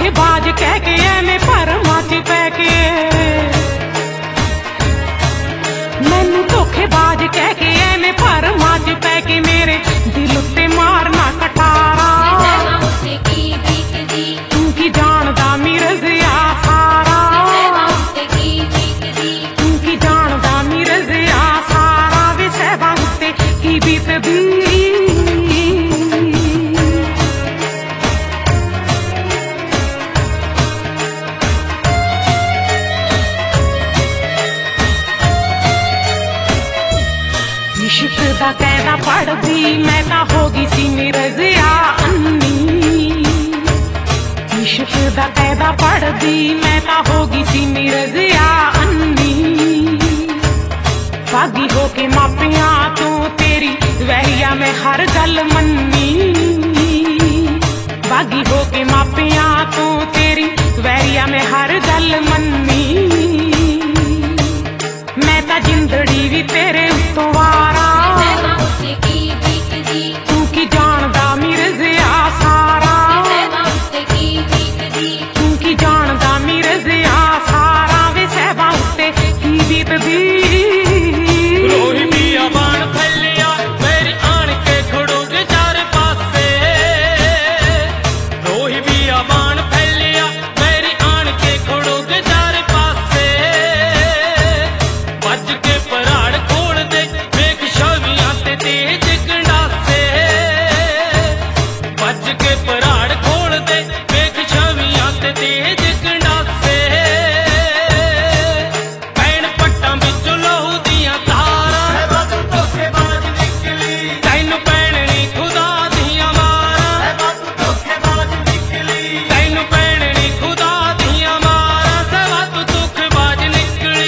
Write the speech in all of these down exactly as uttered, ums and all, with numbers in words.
धोखेबाज कह के एवें भरमां च पै के, मैनू धोखेबाज कह के एवें भरमां च पै के मेरे दिल उत्ते मारना कटारा। तू की जानदा मिर्ज़िया सारा, तू की जानदा मिर्ज़िया सारा वे सहबां उत्ते की बीतदी। इश्क दा कैदा पढ़दी मैं तां हो गई सी मिर्ज़िया अन्नी, इश्क दा कैदा पढ़दी मैं तां हो गई सी मिर्ज़िया अन्नी। भागी हो के मापियां तू तेरी वैरिया मैं हर गल मन्नी, भागी हो के मापियां तू तेरी वैरिया मैं हर गल मन्नी। मैं तां जिंदड़ी भी तेरे उत्तों वारा, तू की जानदा मिर्ज़िया सारा, तू की जानदा मिर्ज़िया सारा वे सहबां उत्ते की बीतदी। रोही बिया बाण फैलिया मेरी आण के खड़ोग चार पासे, रोही बिया बाण फैलिया मेरी आण के खड़ोग चार पासे। बज के पराड़ खोल दे वेख छवियां ते तेज गंडासे, बज के पराड़ खोल दे वेख छवियां ते तेज गंडासे। पैण पट्टां विच लहू दियां तारां, धोखेबाज निकली तैनू पैणनी खुदा दियां मारां, धोखेबाज निकली तैनू पैणनी खुदा दियां मारां। सवा तू धोखेबाज निकली।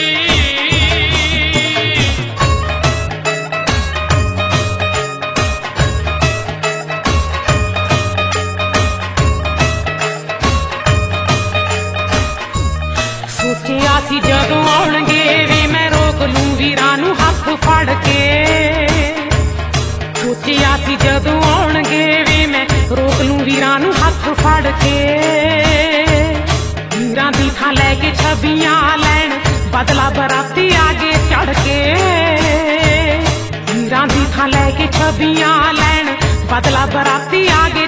सोचिया सी जदों आउणगे वे मैं रोक लूं वीरां नू हत्थ फड़ के, सोचिया सी जदों आउणगे वे मैं रोक लूं वीरां नू हत्थ फड़ के। वीरां दी थां लैके छबियां लैण बदला बराती आगे चढ़ के, वीरां दी थां लैके छबियां लैण बदला बराती आगे